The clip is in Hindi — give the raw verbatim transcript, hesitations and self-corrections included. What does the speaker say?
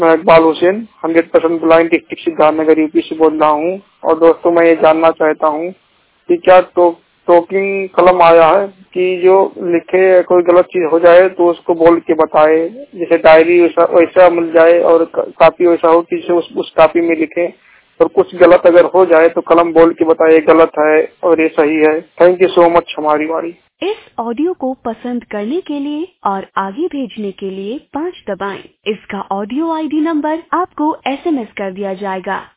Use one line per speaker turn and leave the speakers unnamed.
मैं Iqbal Hussain hundred percent blind district Siddharthnagar UP से बोल रहा हूँ। और दोस्तों मैं ये जानना चाहता हूँ कि क्या टो, टोकिंग कलम आया है कि जो लिखे कोई गलत चीज हो जाए तो उसको बोल के बताए, जैसे डायरी वैसा वैसा मिल जाए और कॉपी वैसा हो कि उस, उस कॉपी में लिखे, और कुछ गलत अगर हो जाए तो कलम बोल के बताए गलत है और ये सही है। Thank you so much. हमारी बारी।
इस ऑडियो को पसंद करने के लिए और आगे भेजने के लिए पाँच दबाएं। इसका ऑडियो आईडी नंबर आपको एसएमएस कर दिया जाएगा।